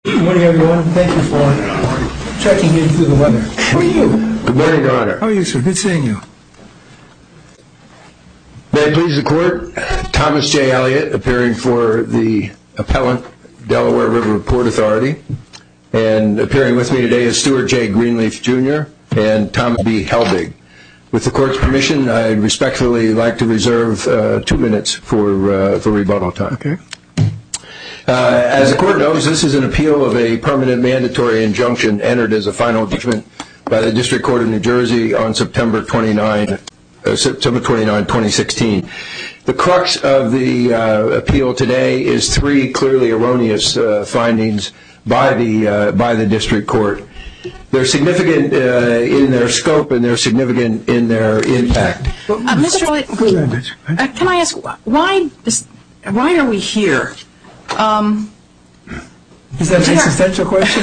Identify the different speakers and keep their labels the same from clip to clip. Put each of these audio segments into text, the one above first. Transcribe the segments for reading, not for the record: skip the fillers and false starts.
Speaker 1: Good morning, everyone. Thank you for checking in through the weather. How are you?
Speaker 2: Good morning, Your Honor.
Speaker 1: How are you, sir? Good seeing you.
Speaker 2: May it please the Court, Thomas J. Elliott, appearing for the appellant, Delaware River Port Authority, and appearing with me today is Stuart J. Greenleaf, Jr. and Thomas B. Helbig. With the Court's permission, I'd respectfully like to reserve 2 minutes for rebuttal time.
Speaker 1: Okay.
Speaker 2: As the Court knows, this is an appeal of a permanent mandatory injunction entered as a final judgment by the District Court of New Jersey on September 29, 2016. The crux of the appeal today is 3 clearly erroneous findings by the District Court. They're significant in their scope and they're significant in their impact.
Speaker 3: Mr. Elliott, can I ask, why are we here?
Speaker 1: Is that an existential question?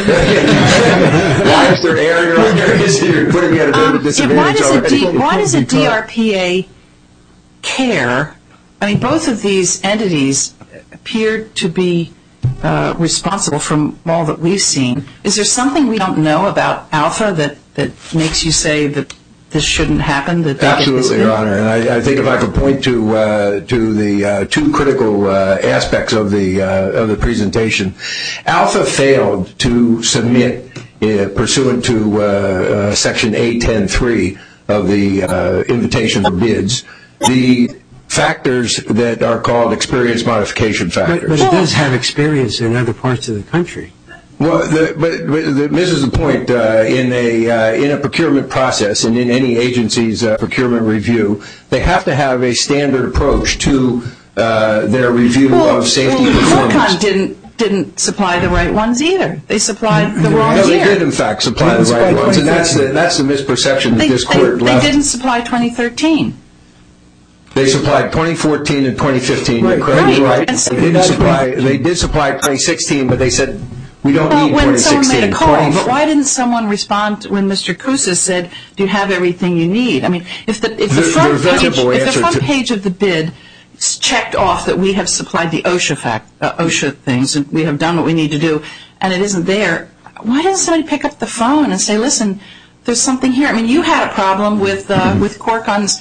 Speaker 2: Why is there error on your history? You're putting me at a bit of a disadvantage already.
Speaker 3: Why does the DRPA care? I mean, both of these entities appear to be responsible from all that we've seen. Is there something we don't know about Alpha that makes you say that this shouldn't happen?
Speaker 2: Absolutely, Your Honor. And I think if I could point to the 2 critical aspects of the presentation. Alpha failed to submit, pursuant to Section A10.3 of the invitation for bids, the factors that are called experience modification factors.
Speaker 4: But it does have experience in other parts of the country.
Speaker 2: Well, but misses the point. In a procurement process and in any agency's procurement review, they have to have a standard approach to their review of safety performance.
Speaker 3: Corcon didn't supply the right ones either. They supplied the wrong year.
Speaker 2: No, they did in fact supply the right ones, and that's the misperception that this Court left.
Speaker 3: They didn't supply 2013.
Speaker 2: They supplied 2014 and 2015.
Speaker 1: Right.
Speaker 2: Right. They did supply 2016, but they said we don't need 2016.
Speaker 3: When someone made a call, but why didn't someone respond when Mr. Kousa said, "Do you have everything you need?" I mean, if the front page of the bid checked off that we have supplied the OSHA things and we have done what we need to do, and it isn't there, why doesn't somebody pick up the phone and say, "Listen, there's something here"? I mean, you had a problem with Corcon's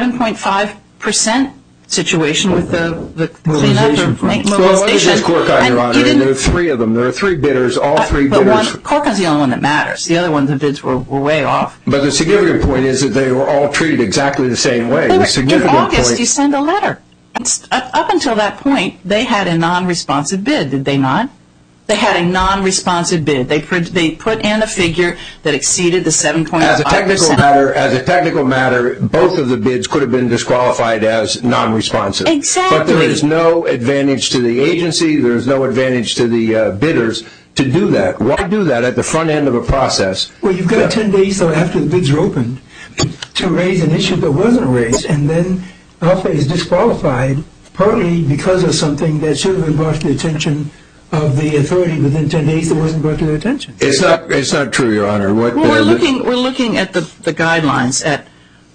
Speaker 3: 7.5% situation with the cleanup or mobilization.
Speaker 2: Well, it wasn't just Corcon, Your Honor. There are 3 of them. There are 3 bidders. All 3 bidders.
Speaker 3: Corcon's the only one that matters. The other ones, the bids were way off.
Speaker 2: But the significant point is that they were all treated exactly the same way.
Speaker 3: In August, you send a letter. Up until that point, they had a non-responsive bid, did they not? They had a non-responsive bid. They put in a figure that exceeded the 7.5%.
Speaker 2: As a technical matter, both of the bids could have been disqualified as non-responsive.
Speaker 3: Exactly.
Speaker 2: But there is no advantage to the agency. There is no advantage to the bidders to do that. Why do that at the front end of a process?
Speaker 1: Well, you've got 10 days, though, after the bids are opened to raise an issue that wasn't raised, and then Alpha is disqualified partly because of something that should have been brought to the attention of the authority within 10 days that wasn't brought to their attention.
Speaker 2: It's not true, Your Honor.
Speaker 3: We're looking at the guidelines at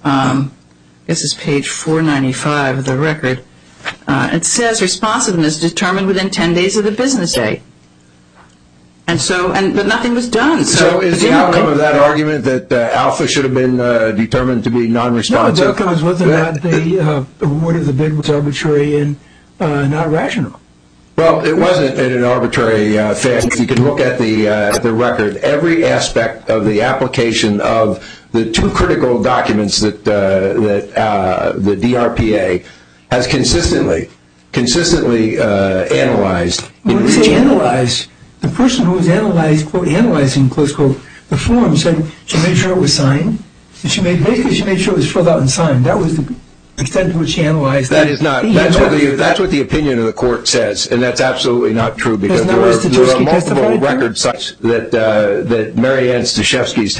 Speaker 3: this is page 495 of the record. It says responsiveness determined within 10 days of the business day. But nothing was done.
Speaker 2: So is the outcome of that argument that Alpha should have been determined to be non-responsive?
Speaker 1: No, the outcome is whether or not the award of the bid was arbitrary and not rational.
Speaker 2: Well, it wasn't in an arbitrary fashion. If you can look at the record, every aspect of the application of the 2 critical documents that the DRPA has consistently analyzed.
Speaker 1: When you say analyzed, the person who was analyzing, close quote, the form said she made sure it was signed, and she made sure it was filled out and signed. That was the extent to which she analyzed that.
Speaker 2: That's what the opinion of the Court says, and that's absolutely not true because there are multiple record sites that Marianne Stashevsky's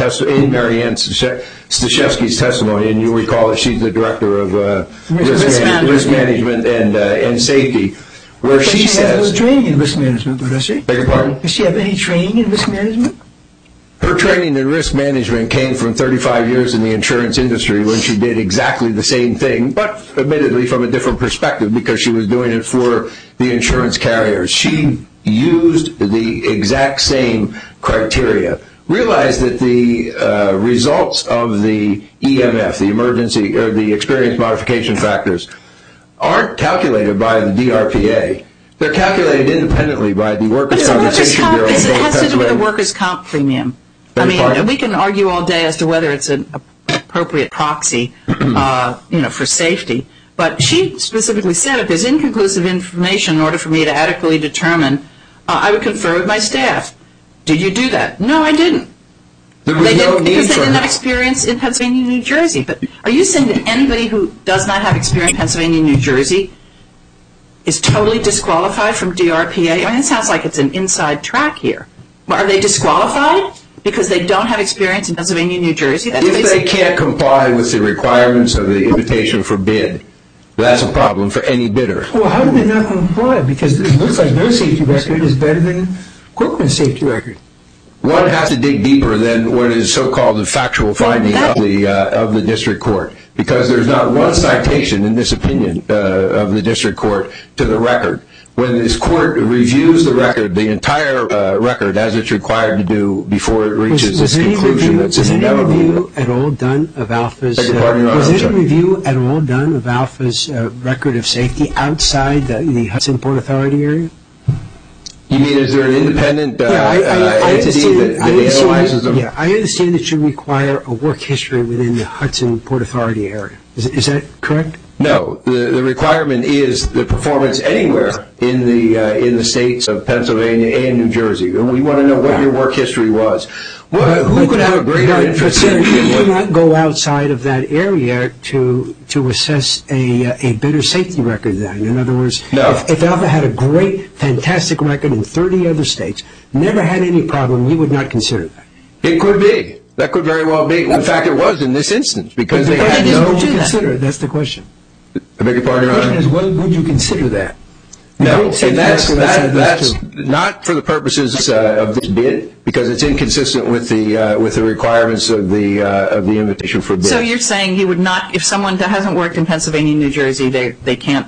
Speaker 2: testimony, and you recall that she's the director of risk management and safety, where she says...
Speaker 1: She has no training in risk management, does she?
Speaker 2: Beg your pardon?
Speaker 1: Does she have any training in risk management?
Speaker 2: Her training in risk management came from 35 years in the insurance industry when she did exactly the same thing, but admittedly from a different perspective because she was doing it for the insurance carriers. She used the exact same criteria. Realize that the results of the EMF, the emergency or the experience modification factors, aren't calculated by the DRPA. They're calculated independently by the Workers' Compensation Bureau.
Speaker 3: It has to do with the workers' comp premium. I mean, we can argue all day as to whether it's an appropriate proxy, for safety. But she specifically said, if there's inconclusive information in order for me to adequately determine, I would confer with my staff. Did you do that? No, I didn't.
Speaker 2: There was no need
Speaker 3: because they
Speaker 2: for
Speaker 3: didn't have experience in Pennsylvania and New Jersey. But are you saying that anybody who does not have experience in Pennsylvania and New Jersey is totally disqualified from DRPA? I mean, it sounds like it's an inside track here. Are they disqualified because they don't have experience in Pennsylvania and New Jersey?
Speaker 2: If they can't comply with the requirements of the invitation for bid, that's a problem for any bidder.
Speaker 1: Well, how do they not comply? Because it looks like their safety record is better than Corcoran's safety record.
Speaker 2: One has to dig deeper than what is so-called the factual finding of the district court, because there's not one citation in this opinion of the district court to the record. When this court reviews the record, the entire record, as it's required to do before it reaches its conclusion, that's inevitable.
Speaker 4: Was any review at all done of Alpha's? Record of safety outside the Hudson Port Authority area?
Speaker 2: You mean, is there an independent entity that analyzes them?
Speaker 4: Yeah, I understand that you require a work history within the Hudson Port Authority area. Is that correct?
Speaker 2: No, the requirement is the performance anywhere in the states of Pennsylvania and New Jersey. And we want to know what your work history was. Who could have a greater interest in
Speaker 4: you would not go outside of that area to assess a better safety record then? In other words, if Alpha had a great, fantastic record in 30 other states, never had any problem, you would not consider that?
Speaker 2: It could be. That could very well be. In fact, it was in this instance, because they had no...
Speaker 1: Would you consider it? That's the question.
Speaker 2: I beg your pardon, Your Honor?
Speaker 1: The question is, would you consider that?
Speaker 2: No, and that's not for the purposes of this bid, because it's inconsistent with the requirements of the invitation for bid.
Speaker 3: So you're saying you would not, if someone that hasn't worked in Pennsylvania and New Jersey, they can't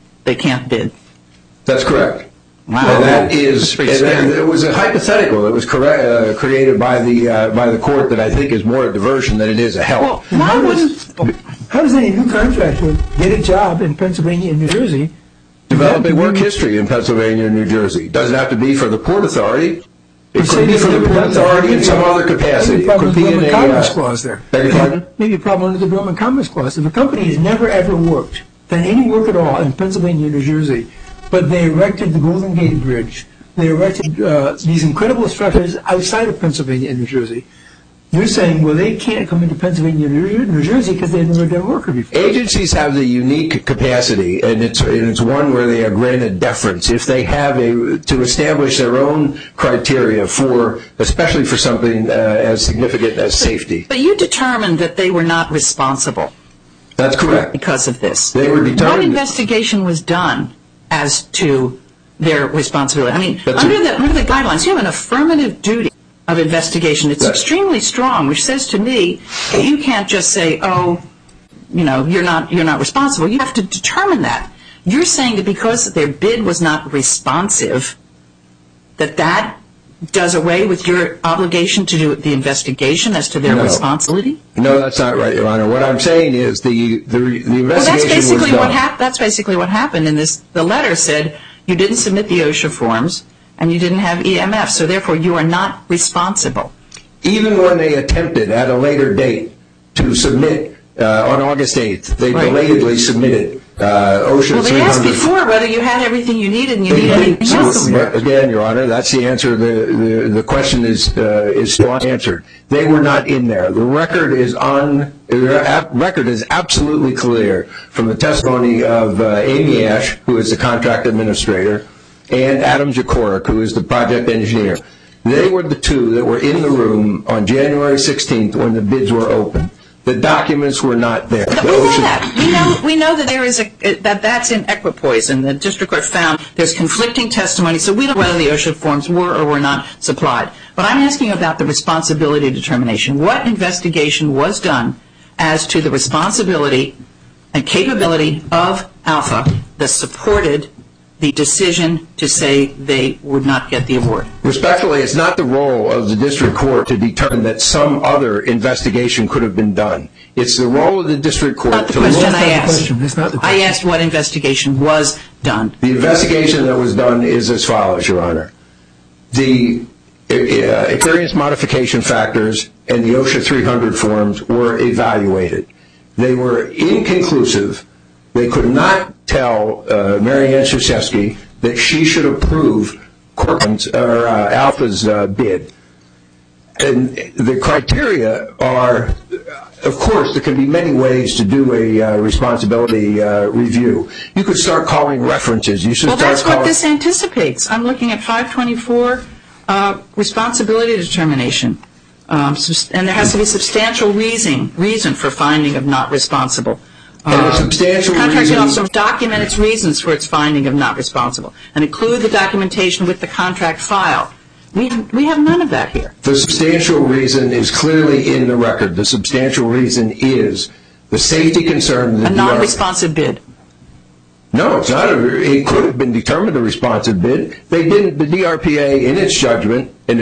Speaker 3: bid?
Speaker 2: That's correct.
Speaker 3: Wow.
Speaker 2: And that is, it was a hypothetical that was created by the court that I think is more a diversion than it is a help.
Speaker 3: Well,
Speaker 1: how does any new contractor get a job in Pennsylvania and New Jersey?
Speaker 2: Develop a work history in Pennsylvania and New Jersey. It doesn't have to be for the Port Authority. It could be for the Port Authority in some other capacity.
Speaker 1: It could be in a Commerce Clause there.
Speaker 2: Beg your pardon?
Speaker 1: Maybe a problem under the Dormant Commerce Clause. If a company has never ever worked, done any work at all in Pennsylvania and New Jersey, but they erected the Golden Gate Bridge, they erected these incredible structures outside of Pennsylvania and New Jersey, you're saying, well, they can't come into Pennsylvania and New Jersey because they've never done work before.
Speaker 2: Agencies have the unique capacity, and it's one where they are granted deference if they have to establish their own criteria for, especially for something as significant as safety.
Speaker 3: But you determined that they were not responsible.
Speaker 2: That's correct.
Speaker 3: Because of this.
Speaker 2: They were determined.
Speaker 3: What investigation was done as to their responsibility? I mean, under the guidelines, you have an affirmative duty of investigation. It's extremely strong, which says to me that you can't just say, oh, you're not responsible. You have to determine that. You're saying that because their bid was not responsive, that does away with your obligation to do the investigation as to their responsibility?
Speaker 2: No, that's not right, Your Honor. What I'm saying is the investigation was done.
Speaker 3: That's basically what happened in this. The letter said you didn't submit the OSHA forms and you didn't have EMF, so therefore you are not responsible.
Speaker 2: Even when they attempted at a later date to submit on August 8th, they belatedly submitted OSHA 300.
Speaker 3: Well, they asked before whether you had everything you needed and you needed anything else.
Speaker 2: Again, Your Honor, that's the answer. The question is still unanswered. They were not in there. The record is absolutely clear from the testimony of Amy Ash, who is the contract administrator, and Adam Jakorik, who is the project engineer. They were the two that were in the room on January 16th when the bids were open. The documents were not there.
Speaker 3: We know that. We know that that's in equipoise, and the district court found there's conflicting testimony, so we don't know whether the OSHA forms were or were not supplied. But I'm asking about the responsibility determination. What investigation was done as to the responsibility and capability of Alpha that supported the decision to say they would not get the award?
Speaker 2: Respectfully, it's not the role of the district court to determine that some other investigation could have been done. It's the role of the district court
Speaker 3: to look at the question. I asked what investigation was done.
Speaker 2: The investigation that was done is as follows, Your Honor. The experience modification factors and the OSHA 300 forms were evaluated. They were inconclusive. They could not tell Mary Ann Krzyzewski that she should approve Alpha's bid. And the criteria are, of course, there can be many ways to do a responsibility review. You could start calling references.
Speaker 3: That's what this anticipates. I'm looking at 524, responsibility determination. And there has to be substantial reason for finding of not responsible.
Speaker 2: The
Speaker 3: contract can also document its reasons for its finding of not responsible and include the documentation with the contract file. We have none of that here.
Speaker 2: The substantial reason is clearly in the record. The substantial reason is the safety concern.
Speaker 3: A non-responsive bid.
Speaker 2: No, it's not. It could have been determined a responsive bid. They didn't. The DRPA, in its judgment, in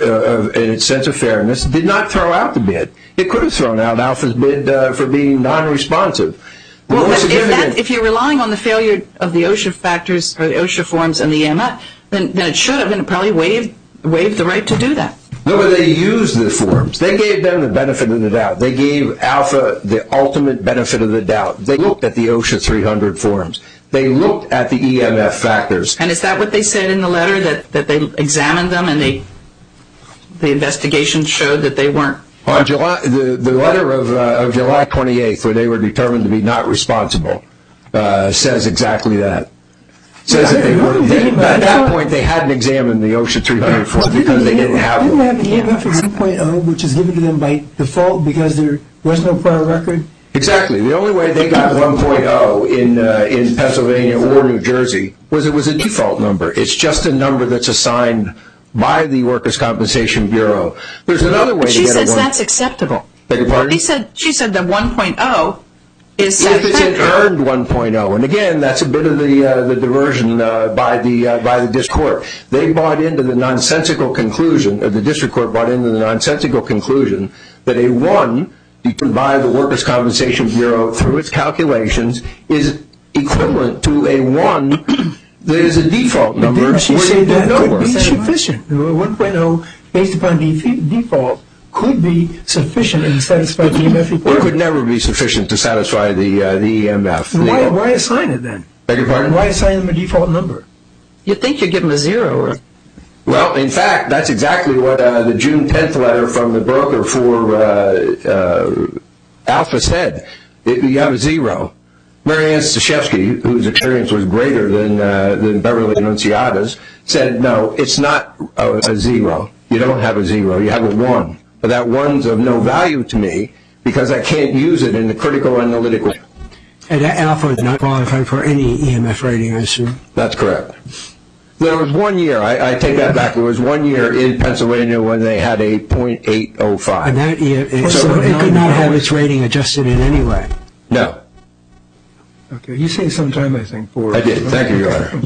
Speaker 2: its sense of fairness, did not throw out the bid. It could have thrown out Alpha's bid for being non-responsive.
Speaker 3: Well, if you're relying on the failure of the OSHA factors or the OSHA forms and the EMF, then it should have, and it probably waived the right to do that.
Speaker 2: No, but they used the forms. They gave them the benefit of the doubt. They gave Alpha the ultimate benefit of the doubt. They looked at the OSHA 300 forms. They looked at the EMF factors.
Speaker 3: And is that what they said in the letter, that they examined them and the investigation showed that they weren't?
Speaker 2: On July, the letter of July 28th, where they were determined to be not responsible, says exactly that. Says that they were. At that point, they hadn't examined the OSHA 300 forms because they didn't have them.
Speaker 1: Didn't they have an EMF 1.0, which is given to them by default because there was no prior record?
Speaker 2: Exactly. The only way they got 1.0 in Pennsylvania or New Jersey was it was a default number. It's just a number that's assigned by the Workers' Compensation Bureau. There's another way to get a 1.0.
Speaker 3: She says that's acceptable.
Speaker 2: Beg your pardon?
Speaker 3: She said that 1.0 is satisfactory.
Speaker 2: If it's an earned 1.0, and again, that's a bit of the diversion by the district court. They bought into the nonsensical conclusion, or the district court bought into the nonsensical conclusion that a 1 determined by the Workers' Compensation Bureau through its calculations is equivalent to a 1 that is a default number.
Speaker 1: Didn't she say that could be sufficient? 1.0, based upon default, could be sufficient and satisfy the EMF report?
Speaker 2: It could never be sufficient to satisfy the EMF.
Speaker 1: Why assign it then?
Speaker 2: Beg your pardon?
Speaker 1: Why assign them a default number?
Speaker 3: You'd think you'd give them a 0.
Speaker 2: Well, in fact, that's exactly what the June 10th letter from the broker for Alpha said. You have a 0. Mary Ann Krzyzewski, whose experience was greater than Beverly Annunciata's, said, no, it's not a 0. You don't have a 0. You have a 1. But that 1's of no value to me because I can't use it in the critical analytical.
Speaker 4: And Alpha is not qualified for any EMF rating, I assume?
Speaker 2: That's correct. There was 1 year, I take that back, there was 1 year in Pennsylvania when they had a .805.
Speaker 4: And that, so it could not have its rating adjusted in any way?
Speaker 2: No.
Speaker 1: Okay, you say sometime, I think.
Speaker 2: I did. Thank you, Your Honor.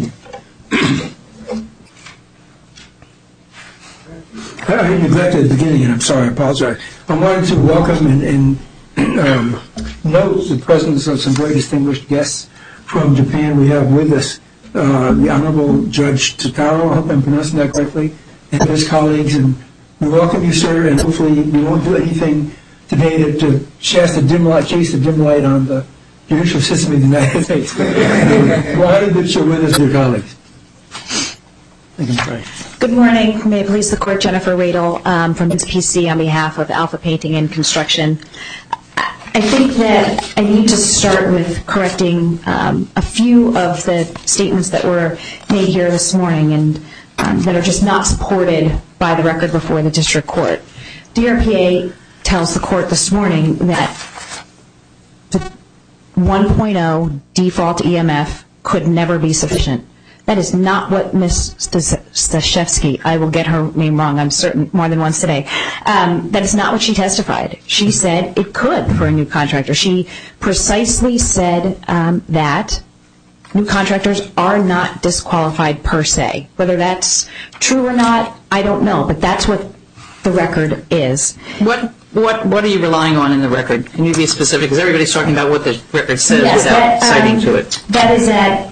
Speaker 1: I neglected at the beginning, and I'm sorry, I apologize. I wanted to welcome and note the presence of some very distinguished guests from Japan. We have with us the Honorable Judge Totaro, I hope I'm pronouncing that correctly, and his colleagues. And we welcome you, sir, and hopefully we won't do anything today to chase the dim light on the judicial system of the United States. We're honored that you're with us, dear colleagues. Thank you, Frank.
Speaker 5: Good morning. May it please the Court, Jennifer Radel from PC on behalf of Alpha Painting and Construction. I think that I need to start with correcting a few of the statements that were made here this morning and that are just not supported by the record before the district court. DRPA tells the court this morning that the 1.0 default EMF could never be sufficient. That is not what Ms. Krzyzewski, I will get her name wrong, I'm certain, more than once today. That is not what she testified. She said it could for a new contractor. She precisely said that new contractors are not disqualified per se. Whether that's true or not, I don't know, but that's what the record is.
Speaker 3: What are you relying on in the record? Can you be specific? Because everybody's talking about what the record says without citing to it.
Speaker 5: That is at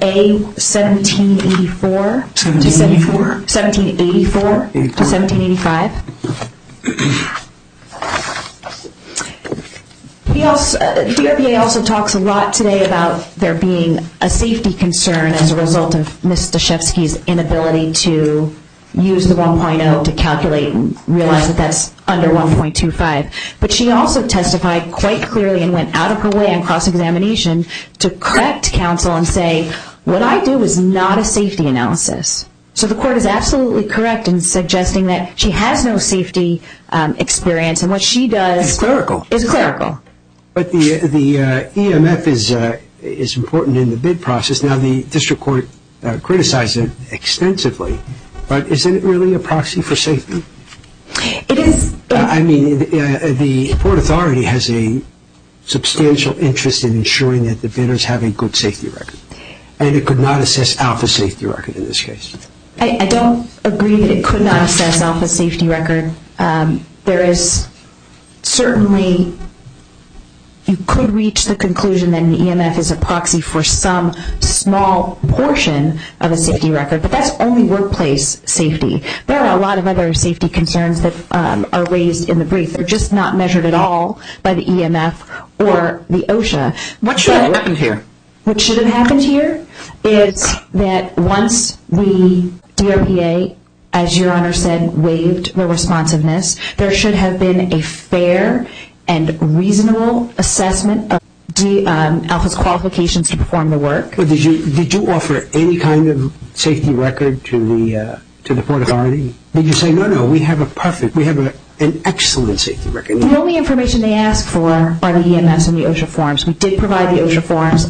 Speaker 5: A1784 1784 to 1785. DRPA also talks a lot today about there being a safety concern as a result of Ms. Stashevsky's inability to use the 1.0 to calculate and realize that that's under 1.25. But she also testified quite clearly and went out of her way on cross-examination to correct counsel and say, what I do is not a safety analysis. So the court is absolutely correct in suggesting that she has no safety experience, and what she does
Speaker 4: is clerical. But the EMF is important in the bid process. Now, the district court criticized it extensively, but isn't it really a proxy for safety?
Speaker 5: It is.
Speaker 4: I mean, the Port Authority has a substantial interest in ensuring that the bidders have a good safety record, and it could not assess Alpha's safety record in this case.
Speaker 5: I don't agree that it could not assess Alpha's safety record. There is certainly, you could reach the conclusion that an EMF is a proxy for some small portion of a safety record, but that's only workplace safety. There are a lot of other safety concerns that are raised in the brief. They're just not measured at all by the EMF or the OSHA.
Speaker 3: What should have happened here?
Speaker 5: What should have happened here is that once the DRPA, as Your Honor said, waived the responsiveness, there should have been a fair and reasonable assessment of Alpha's qualifications to perform the work.
Speaker 4: But did you offer any kind of safety record to the Port Authority? Did you say, no, we have an excellent safety record?
Speaker 5: The only information they asked for are the EMS and the OSHA forms. We did provide the OSHA forms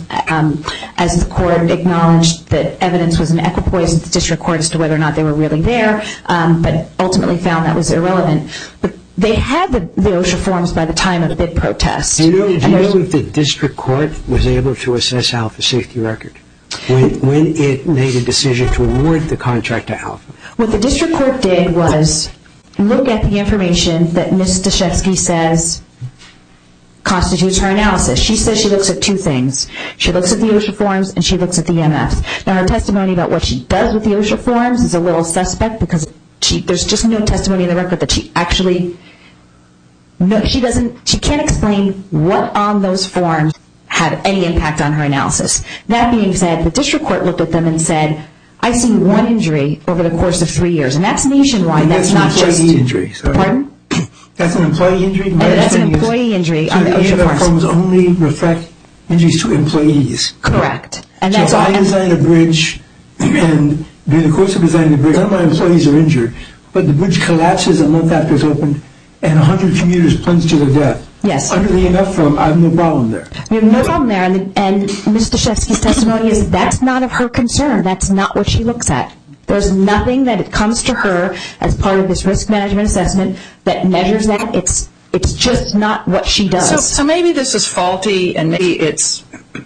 Speaker 5: as the court acknowledged that evidence was in equipoise with the district court as to whether or not they were really there, but ultimately found that was irrelevant. But they had the OSHA forms by the time of the bid protest.
Speaker 4: Do you know if the district court was able to assess Alpha's safety record when it made a decision to award the contract to Alpha?
Speaker 5: What the district court did was look at the information that Ms. Stashevsky says constitutes her analysis. She says she looks at two things. She looks at the OSHA forms and she looks at the EMFs. Now, her testimony about what she does with the OSHA forms is a little suspect because there's just no testimony in the record that she actually... she can't explain what on those forms had any impact on her analysis. That being said, the district court looked at them and said, I see one injury over the course of 3 years, and that's nationwide. That's not just...
Speaker 1: an employee injury. So
Speaker 5: pardon?
Speaker 1: That's an employee injury?
Speaker 5: That's an employee injury on the OSHA forms.
Speaker 1: So the forms only reflect injuries to employees?
Speaker 5: Correct.
Speaker 1: And that's so if I design a bridge, and during the course of designing the bridge, none of my employees are injured, but the bridge collapses a month after it's opened, and 100 commuters plunge to their death.
Speaker 5: Yes.
Speaker 1: Under the EMF form, I have no problem there.
Speaker 5: We have no problem there, and Ms. Stashevsky's testimony is that's not of her concern. That's not what she looks at. There's nothing that comes to her as part of this risk management assessment that measures that. It's just not what she does.
Speaker 3: So maybe this is faulty, and maybe it's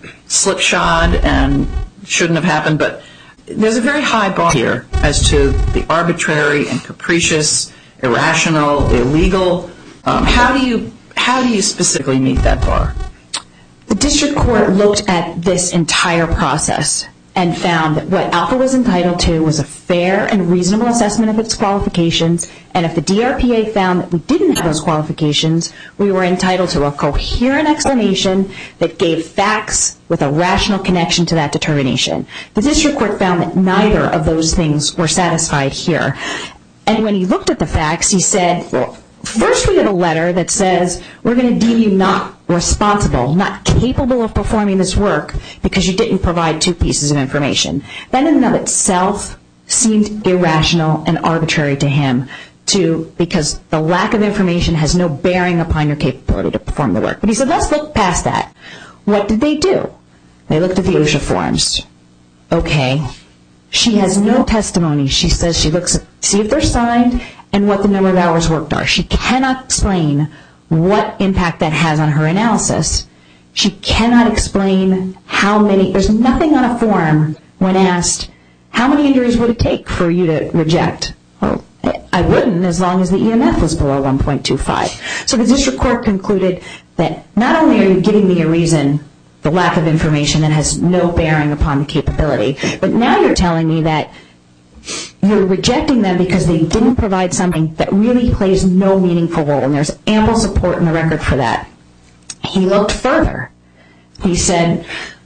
Speaker 3: slipshod and shouldn't have happened, but there's a very high bar here as to the arbitrary and capricious, irrational, illegal. How do you specifically meet that bar?
Speaker 5: The district court looked at this entire process and found that what Alpha was entitled to was a fair and reasonable assessment of its qualifications, and if the DRPA found that we didn't have those qualifications, we were entitled to a coherent explanation that gave facts with a rational connection to that determination. The district court found that neither of those things were satisfied here. And when he looked at the facts, he said, well, first we get a letter that says, we're going to deem you not responsible, not capable of performing this work because you didn't provide two pieces of information. That in and of itself seemed irrational and arbitrary to him because the lack of information has no bearing upon your capability to perform the work. But he said, let's look past that. What did they do? They looked at the OSHA forms. Okay. She has no testimony. She says she looks at, see if they're signed and what the number of hours worked are. She cannot explain what impact that has on her analysis. She cannot explain how many. There's nothing on a form when asked, how many injuries would it take for you to reject? Well, I wouldn't as long as the EMF was below 1.25. So the district court concluded that not only are you giving me a reason, the lack of information that has no bearing upon the capability, but now you're telling me that you're rejecting them because they didn't provide something that really plays no meaningful role, and there's ample support in the record for that. He looked further. He said,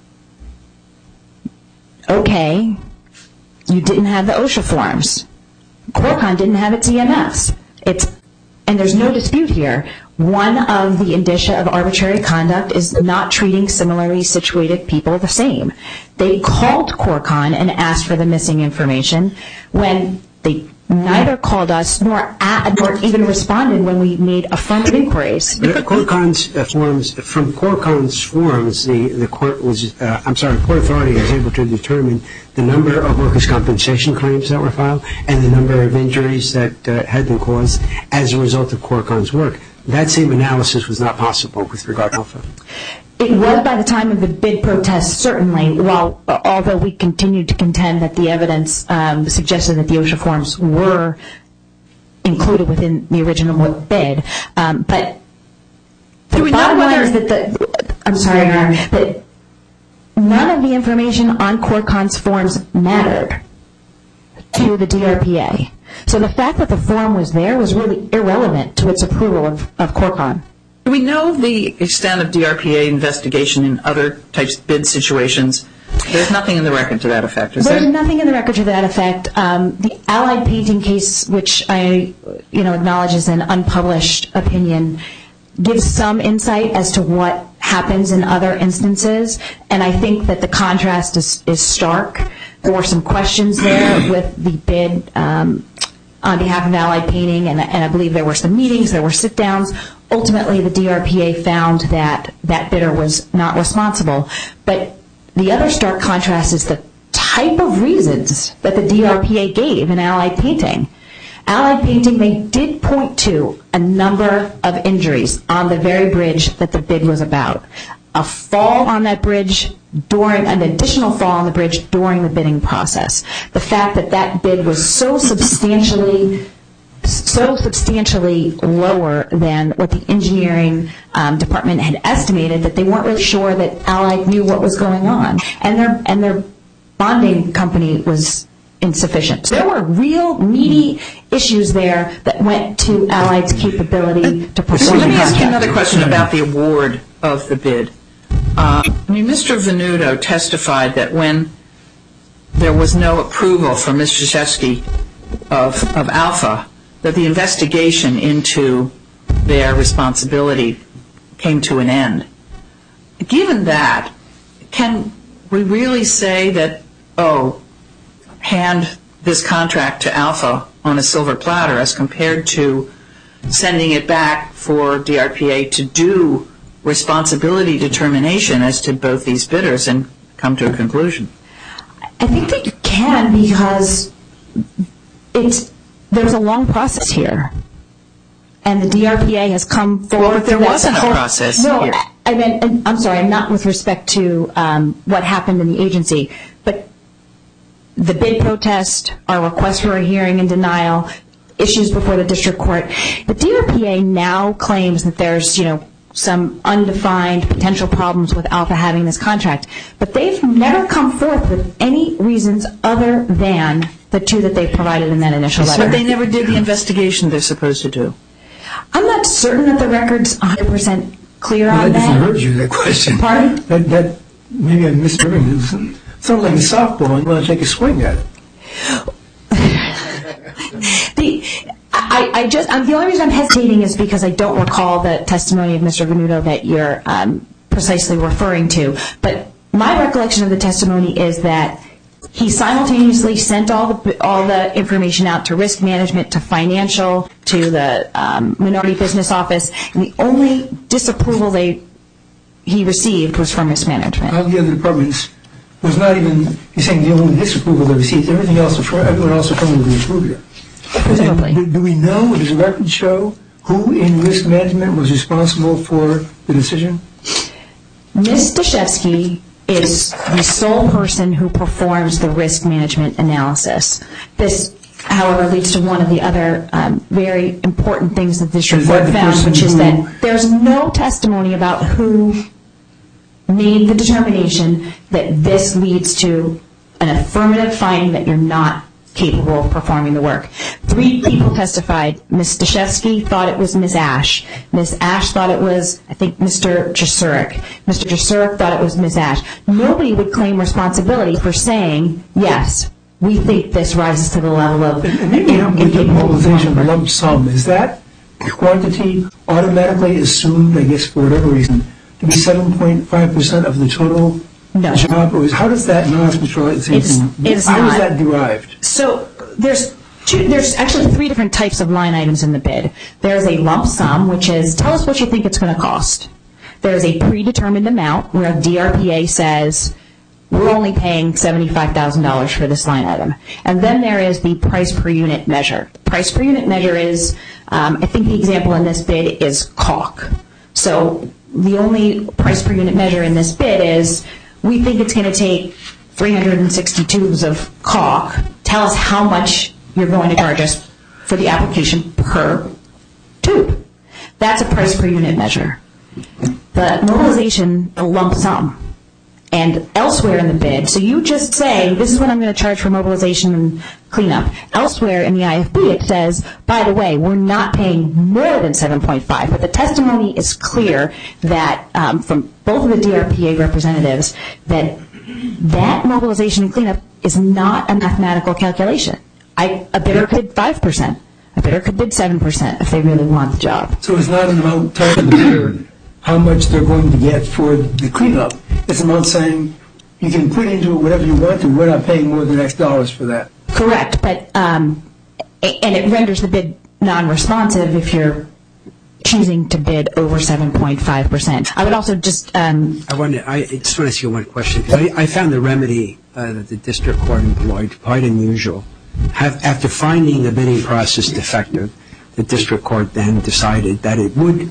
Speaker 5: okay, you didn't have the OSHA forms. Qualcomm didn't have its EMFs. And there's no dispute here. One of the indicia of arbitrary conduct is not treating similarly situated people the same. They called Qualcomm and asked for the missing information when they neither called us nor even responded when we made affirmative inquiries.
Speaker 4: Qualcomm's forms, from Qualcomm's forms, the court Port Authority was able to determine the number of workers' compensation claims that were filed and the number of injuries that had been caused as a result of Qualcomm's work. That same analysis was not possible with regard to Alpha.
Speaker 5: It was by the time of the bid protest, certainly, although we continued to contend that the evidence suggested that the OSHA forms were included within the original bid. But the bottom line is that that none of the information on Qualcomm's forms mattered to the DRPA. So the fact that the form was there was really irrelevant to its approval of Qualcomm.
Speaker 3: Do we know the extent of DRPA investigation in other types of bid situations? There's nothing in the record to that effect, is there?
Speaker 5: There's nothing in the record to that effect. The Allied Painting case, which I acknowledge is an unpublished opinion, gives some insight as to what happens in other instances, and I think that the contrast is stark. There were some questions there with the bid on behalf of Allied Painting, and I believe there were some meetings, there were sit-downs. Ultimately, the DRPA found that that bidder was not responsible. But the other stark contrast is the type of reasons that the DRPA gave in Allied Painting. Allied Painting, they did point to a number of injuries on the very bridge that the bid was about. A fall on that bridge an additional fall on the bridge during the bidding process. The fact that that bid was so substantially lower than what the engineering department had estimated that they weren't really sure that Allied knew what was going on. And their bonding company was insufficient. So there were real meaty issues there that went to Allied's capability to perform.
Speaker 3: Let me ask you another question about the award of the bid. Mr. Venuto testified that when there was no approval from Ms. Krzyzewski of Alpha, that the investigation into their responsibility came to an end. Given that, can we really say that, hand this contract to Alpha on a silver platter as compared to sending it back for DRPA to do responsibility determination as to both these bidders and come to a conclusion?
Speaker 5: I think that you can, because there's a long process here. And the DRPA has come forward.
Speaker 3: Well, but there wasn't a process here.
Speaker 5: I'm sorry, not with respect to what happened in the agency, but the bid protest, our request for a hearing and denial, issues before the district court. The DRPA now claims that there's, some undefined potential problems with Alpha having this contract, but they've never come forth with any reasons other than the two that they provided in that initial letter.
Speaker 3: But they never did the investigation they're supposed to do.
Speaker 5: I'm not certain that the record's 100% clear on that.
Speaker 1: I just heard you that question.
Speaker 5: Pardon?
Speaker 1: That maybe I misheard it. It's sort of like a softball, and you want to take a swing at it.
Speaker 5: The only reason I'm hesitating is because I don't recall the testimony of Mr. Venuto that you're precisely referring to. But my recollection of the testimony is that he simultaneously sent all the information out to risk management, to financial, to the minority business office, and the only disapproval he received was from risk management.
Speaker 1: All the other departments was not even, he's saying the only disapproval they received. Everything else, everyone else affirmed the approval. Do we know, does the record show who in risk management was responsible for the decision?
Speaker 5: Ms. Dashevsky is the sole person who performs the risk management analysis. This, however, leads to one of the other very important things that this report found, which is that there's no testimony about who made the determination that this leads to an affirmative finding that you're not capable of performing the work. 3 people testified. Ms. Dashevsky thought it was Ms. Ash. Ms. Ash thought it was, I think, Mr. Jasurik. Mr. Jasurik thought it was Ms. Ash. Nobody would claim responsibility for saying, yes, we think this rises to the level of
Speaker 1: mobilization lump sum. Is that quantity automatically assumed, I guess for whatever reason, to be 7.5% of the total job? Or how does that how is that derived?
Speaker 5: So there's actually 3 different types of line items in the bid. There's a lump sum, which is tell us what you think it's going to cost. There's a predetermined amount where DRPA says we're only paying $75,000 for this line item. And then there is the price per unit measure. Price per unit measure is, I think the example in this bid is caulk. So the only price per unit measure in this bid is we think it's going to take 360 tubes of caulk. Tell us how much you're going to charge us for the application per tube. That's a price per unit measure. The mobilization, a lump sum. And elsewhere in the bid, so you just say, this is what I'm going to charge for mobilization and cleanup. Elsewhere in the IFB, it says, by the way, we're not paying more than 7.5, but the testimony is clear that from both of the DRPA representatives that mobilization and cleanup is not a mathematical calculation. A bidder could bid 5%. A bidder could bid 7% if they really want the job.
Speaker 1: So it's not an amount telling the bidder how much they're going to get for the cleanup. It's about saying you can put into it whatever you want to. We're not paying more than X dollars for that.
Speaker 5: Correct, but and it renders the bid non-responsive if you're choosing to bid over 7.5%. I would also just I
Speaker 4: just want to ask you one question. I found the remedy that the district court employed quite unusual. After finding the bidding process defective, the district court then decided that it would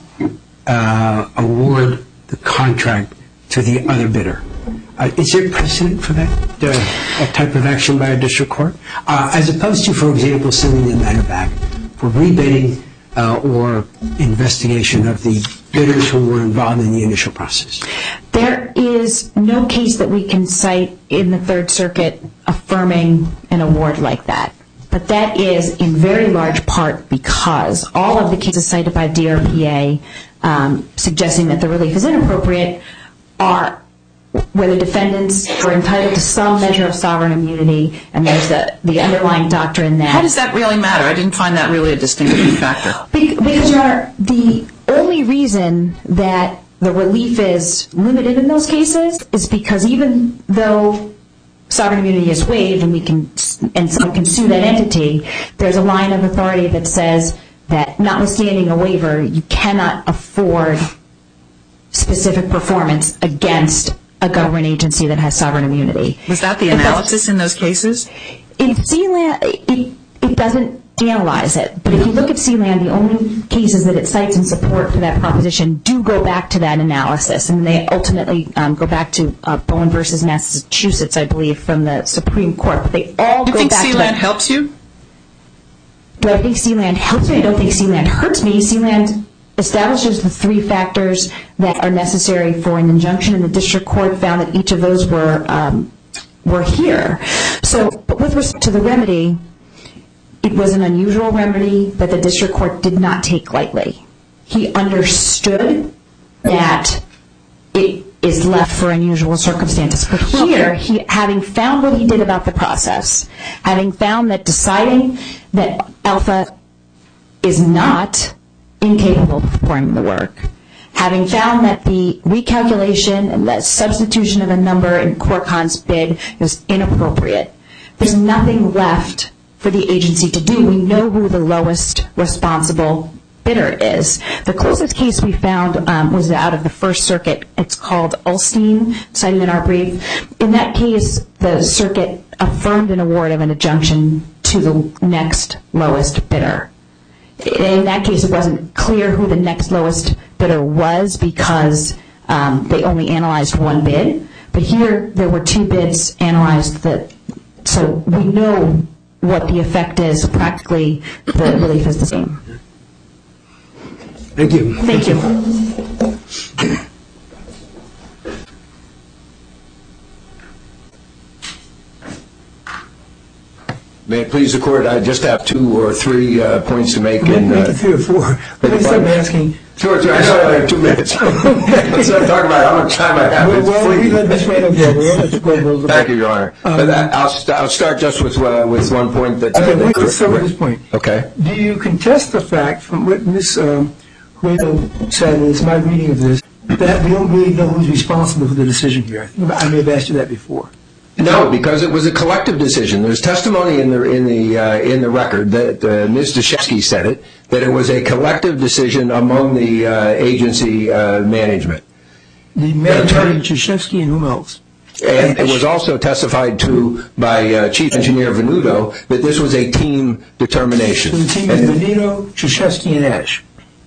Speaker 4: award the contract to the other bidder. Is there precedent for that type of action by a district court? As opposed to, for example, sending the matter back for rebidding or investigation of the bidders who were involved in the initial process?
Speaker 5: There is no case that we can cite in the Third Circuit affirming an award like that. But that is in very large part because all of the cases cited by DRPA suggesting that the relief is inappropriate are where the defendants are entitled to some measure of sovereign immunity, and there's the underlying doctrine that...
Speaker 3: How does that really matter? I didn't find that really a distinguishing factor.
Speaker 5: Because, Your Honor, the only reason that the relief is limited in those cases is because even though sovereign immunity is waived and someone can sue that entity, there's a line of authority that says that notwithstanding a waiver, you cannot afford specific performance against a government agency that has sovereign immunity.
Speaker 3: Was that the analysis in those cases?
Speaker 5: In Sealand, it doesn't analyze it. But if you look at Sealand, the only cases that it cites in support for that proposition do go back to that analysis. And they ultimately go back to Bowen versus Massachusetts, I believe, from the Supreme Court. But they all go back to that.
Speaker 3: Do you think Sealand helps you?
Speaker 5: Do I think Sealand helps me? I don't think Sealand hurts me. Sealand establishes the 3 factors that are necessary for an injunction, and the district court found that each of those were here. So with respect to the remedy, it was an unusual remedy that the district court did not take lightly. He understood that it is left for unusual circumstances. But here, having found what he did about the process, having found that deciding that Alpha is not incapable of performing the work, having found that the recalculation and the substitution of a number in Corcon's bid was inappropriate, there's nothing left for the agency to do. We know who the lowest responsible bidder is. The closest case we found was out of the First Circuit. It's called Ulstein, cited in our brief. In that case, the circuit affirmed an award of an injunction to the next lowest bidder. In that case, it wasn't clear who the next lowest bidder was because they only analyzed one bid. But here, there were 2 bids analyzed, so we know what the effect is. Practically, the relief is the same.
Speaker 4: Thank you.
Speaker 5: Thank you.
Speaker 2: May it please the Court, I just have 2 or 3 points to make.
Speaker 1: Make it 3 or 4. Let me start asking.
Speaker 2: 2 or 3. I know I have 2 minutes. Let's not talk about how much time I have.
Speaker 1: We let Ms. Rado go.
Speaker 2: Thank you, Your Honor. I'll start just with one point.
Speaker 1: Okay, let's start with this point.
Speaker 2: Okay.
Speaker 1: Do you contest the fact, from what Ms. Rado said, and it's my reading of this, that we don't really know who's responsible for the decision here? I may have asked you that before.
Speaker 2: No, because it was a collective decision. There's testimony in the record that Ms. Deshevsky said it, that it was a collective decision among the agency management.
Speaker 1: The attorney Deshevsky and whom else?
Speaker 2: And it was also testified to by Chief Engineer Venuto that this was a team determination.
Speaker 1: So the team is Venuto, Deshevsky, and Ash.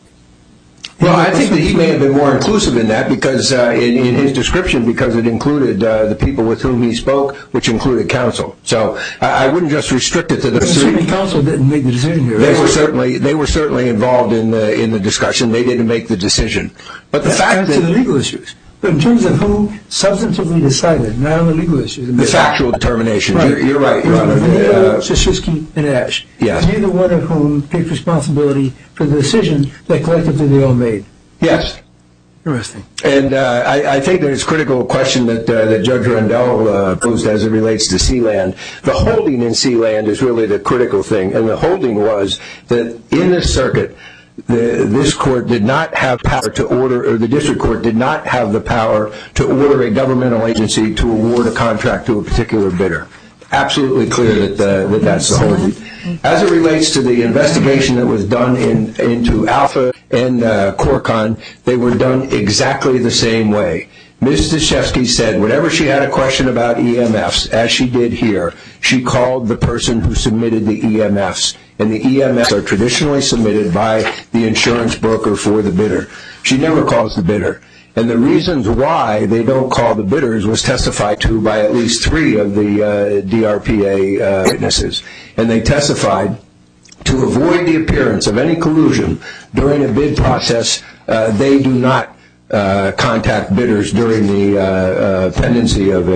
Speaker 2: Well, I think that he may have been more inclusive in that because in his description, because it included the people with whom he spoke, which included counsel. So I wouldn't just restrict it to the 3.
Speaker 1: Certainly counsel didn't make the decision here.
Speaker 2: They were certainly involved in the discussion. They didn't make the decision. But the fact that
Speaker 1: the legal issues. But in terms of who substantively decided, not on the legal issues.
Speaker 2: The factual determination. Right. You're right, Your Honor.
Speaker 1: Deshevsky and Ash.
Speaker 2: Yes.
Speaker 1: Neither one of whom takes responsibility for the decision that collectively they all made.
Speaker 2: Yes.
Speaker 1: Interesting.
Speaker 2: And I think that it's a critical question that Judge Rendell posed as it relates to Sealand. The holding in Sealand is really the critical thing. And the holding was that in this circuit, this court did not have power to order, or the district court did not have the power to order a governmental agency to award a contract to a particular bidder. Absolutely clear that that's the holding. As it relates to the investigation that was done into Alpha and Corcon, they were done exactly the same way. Ms. Deshevsky said whenever she had a question about EMFs, as she did here, she called the person who submitted the EMFs. And the EMFs are traditionally submitted by the insurance broker for the bidder. She never calls the bidder. And the reasons why they don't call the bidders was testified to by at least 3 of the DRPA witnesses. And they testified to avoid the appearance of any collusion during a bid process. They do not contact bidders during the pendency of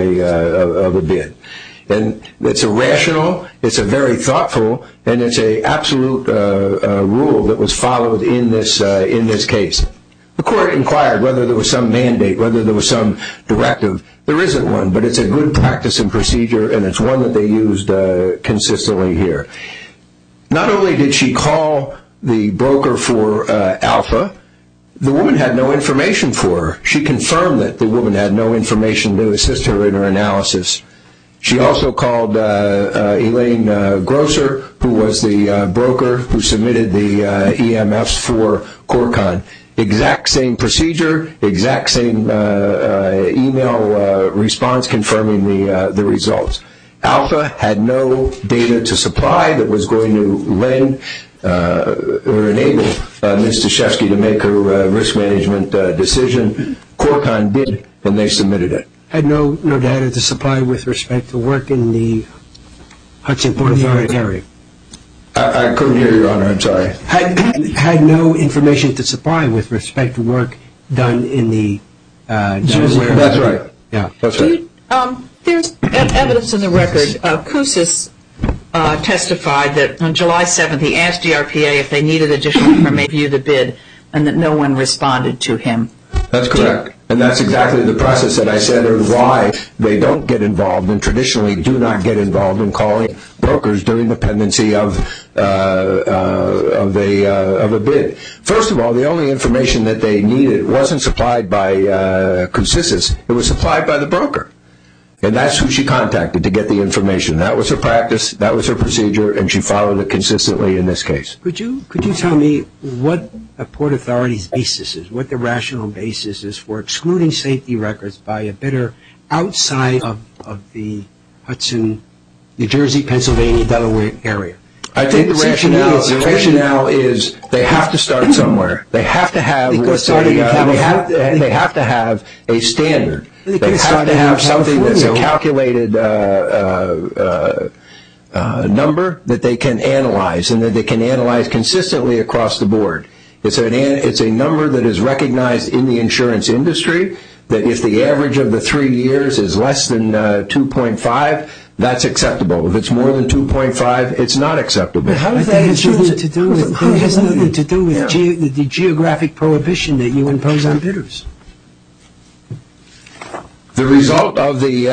Speaker 2: a bid. And it's a rational, it's a very thoughtful, and it's an absolute rule that was followed in this case. The court inquired whether there was some mandate, whether there was some directive. There isn't one, but it's a good practice and procedure, and it's one that they used consistently here. Not only did she call the broker for Alpha, the woman had no information for her. She confirmed that the woman had no information to assist her in her analysis. She also called Elaine Grosser, who was the broker who submitted the EMFs for Corcon. Exact same procedure, exact same email response confirming the results. Alpha had no data to supply that was going to lend or enable Ms. Deshevsky to make her risk management decision. Corcon did, and they submitted it.
Speaker 4: Had no data to supply with respect to work in the Hudson Port Authority area.
Speaker 2: I couldn't hear you, Your Honor. I'm sorry.
Speaker 4: Had no information to supply with respect to work done in the Delaware.
Speaker 2: That's right.
Speaker 4: Yeah,
Speaker 2: that's right.
Speaker 3: There's evidence in the record. Kousis testified that on July 7th he asked DRPA if they needed additional information to review the bid, and that no one responded to him.
Speaker 2: That's correct. And that's exactly the process that I said, or why they don't get involved and traditionally do not get involved in calling brokers during the pendency of a bid. First of all, the only information that they needed wasn't supplied by Kousis. It was supplied by the broker. And that's who she contacted to get the information. That was her practice, that was her procedure, and she followed it consistently in this case.
Speaker 4: Could you tell me what a Port Authority's basis is, what the rational basis is for excluding safety records by a bidder outside of the Hudson, New Jersey, Pennsylvania, Delaware area?
Speaker 2: I think the rationale is they have to start somewhere. They have to have they have to have a standard. They have to have something that's a calculated number that they can analyze, and that they can analyze consistently across the board. It's a number that is recognized in the insurance industry, that if the average of the 3 years is less than 2.5, that's acceptable. If it's more than 2.5, it's not acceptable.
Speaker 4: But how does that have nothing to do with the geographic prohibition that you impose on bidders?
Speaker 2: The result of the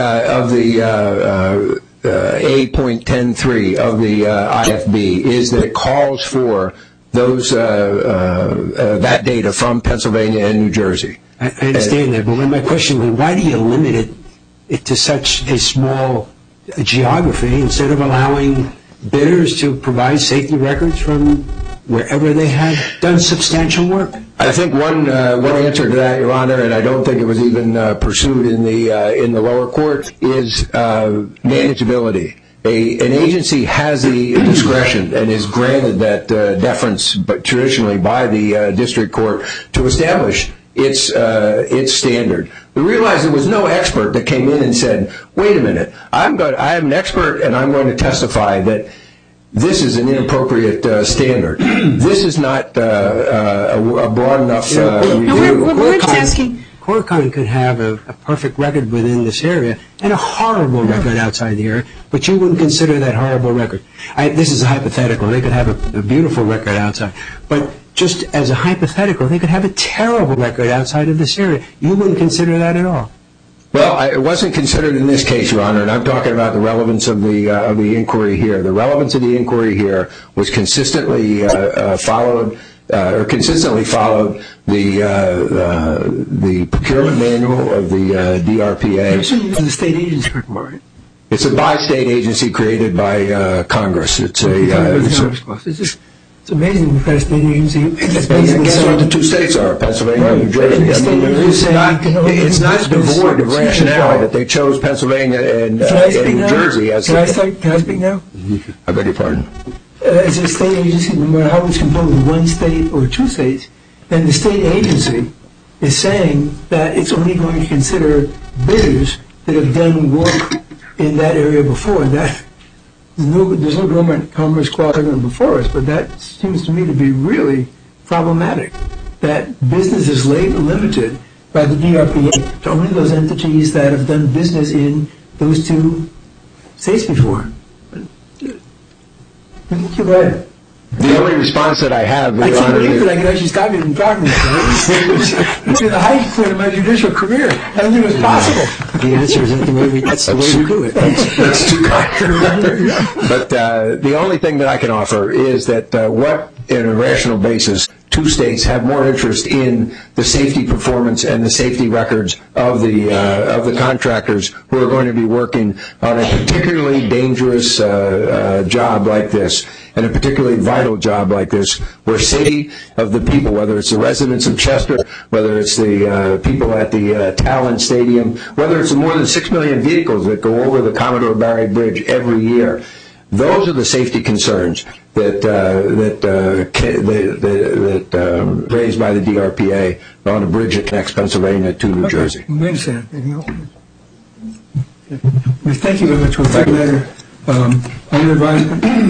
Speaker 2: A.103 of the IFB is that it calls for those that data from Pennsylvania and New Jersey.
Speaker 4: I understand that, but my question was, why do you limit it to such a small geography instead of allowing bidders to provide safety records from wherever they had done substantial work?
Speaker 2: I think one answer to that, Your Honor, and I don't think it was even pursued in the lower court, is manageability. An agency has the discretion and is granted that deference, but traditionally by the district court, to establish its standard. We realized there was no expert that came in and said, "Wait a minute, I am an expert and I'm going to testify that this is an inappropriate standard. This is not a broad enough review."
Speaker 4: CoreCon could have a perfect record within this area and a horrible record outside the area, but you wouldn't consider that horrible record. This is a hypothetical. They could have a beautiful record outside, but just as a hypothetical, they could have a terrible record outside of this area. You wouldn't consider that at all.
Speaker 2: Well, it wasn't considered in this case, Your Honor, and I'm talking about the relevance of the inquiry here. The relevance of the inquiry here was consistently followed the procurement manual of the DRPA.
Speaker 1: It's a state agency, right?
Speaker 2: It's a bi-state agency created by Congress. It's
Speaker 1: amazing we've got a state agency.
Speaker 2: Guess what the two states are, Pennsylvania and New Jersey. It's not devoid of rationale that they chose Pennsylvania and New Jersey as
Speaker 1: Can I speak now?
Speaker 2: I beg your pardon.
Speaker 1: As a state agency, no matter how it's composed of one state or two states, then the state agency is saying that it's only going to consider bidders that have done work in that area before. There's no government commerce clause before us, but that seems to me to be really problematic, that business is limited by the DRPA to only those entities that have done business in those two states before. Go ahead.
Speaker 2: The only response that I have, Your Honor,
Speaker 1: I can't believe that I can actually stop you from talking to you. The height point of my judicial career. I don't think it was possible.
Speaker 4: The answer is that's the way we do it.
Speaker 2: That's too kind. But the only thing that I can offer is that what, in a rational basis, two states have more interest in the safety performance and the safety records of the contractors who are going to be working on a particularly dangerous job like this, and a particularly vital job like this, where safety of the people, whether it's the residents of Chester, whether it's the people at the Talon Stadium, whether it's the more than 6 million vehicles that go over the Commodore Barry Bridge every year, those are the safety concerns that raised by the DRPA on a bridge that connects Pennsylvania to New Jersey.
Speaker 1: We understand. Thank you very much for that matter.